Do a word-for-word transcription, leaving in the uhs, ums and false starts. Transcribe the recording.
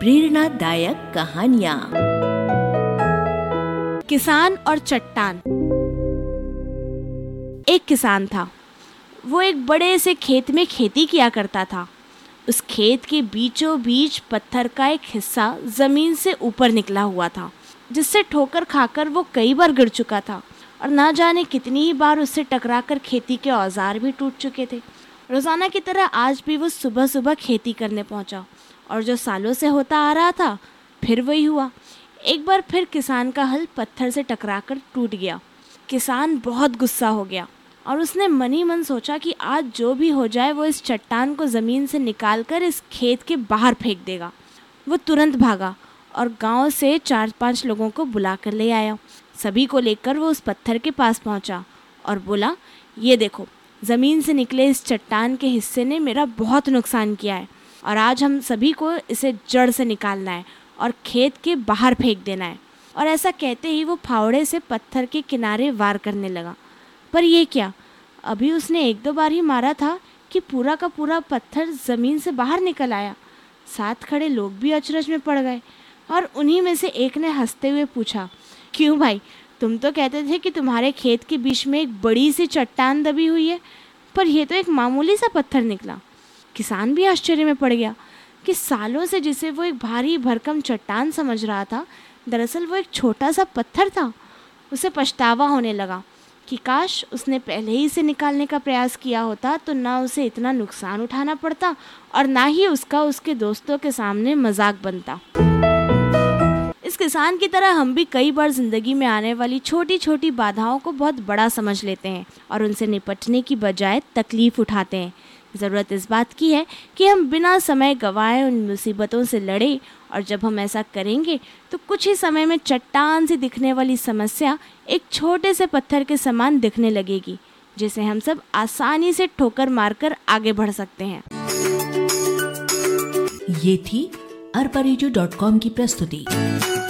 प्रेरणादायक कहानियाँ। किसान और चट्टान। एक किसान था। वो एक बड़े से खेत में खेती किया करता था। उस खेत के बीचों बीच पत्थर का एक हिस्सा जमीन से ऊपर निकला हुआ था, जिससे ठोकर खाकर वो कई बार गिर चुका था और ना जाने कितनी ही बार उससे टकराकर खेती के औजार भी टूट चुके थे। रोजाना की तरह आज भी वो सुबह सुबह खेती करने पहुंचा और जो सालों से होता आ रहा था फिर वही हुआ। एक बार फिर किसान का हल पत्थर से टकराकर टूट गया। किसान बहुत गुस्सा हो गया और उसने मन ही मन सोचा कि आज जो भी हो जाए वो इस चट्टान को ज़मीन से निकालकर इस खेत के बाहर फेंक देगा। वो तुरंत भागा और गांव से चार पांच लोगों को बुला कर ले आया। सभी को लेकर वो उस पत्थर के पास पहुंचा और बोला, ये देखो, ज़मीन से निकले इस चट्टान के हिस्से ने मेरा बहुत नुकसान किया है और आज हम सभी को इसे जड़ से निकालना है और खेत के बाहर फेंक देना है। और ऐसा कहते ही वो फावड़े से पत्थर के किनारे वार करने लगा। पर ये क्या, अभी उसने एक दो बार ही मारा था कि पूरा का पूरा पत्थर ज़मीन से बाहर निकल आया। साथ खड़े लोग भी अचरज में पड़ गए और उन्हीं में से एक ने हंसते हुए पूछा, क्यों भाई, तुम तो कहते थे कि तुम्हारे खेत के बीच में एक बड़ी सी चट्टान दबी हुई है, पर यह तो एक मामूली सा पत्थर निकला। किसान भी आश्चर्य में पड़ गया कि सालों से जिसे वो एक भारी भरकम चट्टान समझ रहा था, दरअसल वो एक छोटा सा पत्थर था। उसे पछतावा होने लगा कि काश उसने पहले ही इसे निकालने का प्रयास किया होता तो ना उसे इतना नुकसान उठाना पड़ता और ना ही उसका उसके दोस्तों के सामने मजाक बनता। इस किसान की तरह हम भी कई बार जिंदगी में आने वाली छोटी छोटी बाधाओं को बहुत बड़ा समझ लेते हैं और उनसे निपटने की बजाय तकलीफ उठाते हैं। ज़रूरत इस बात की है कि हम बिना समय गंवाए उन मुसीबतों से लड़ें, और जब हम ऐसा करेंगे तो कुछ ही समय में चट्टान से दिखने वाली समस्या एक छोटे से पत्थर के समान दिखने लगेगी, जिसे हम सब आसानी से ठोकर मारकर आगे बढ़ सकते हैं। ये थी अरबा रेडियो डॉट कॉम की प्रस्तुति।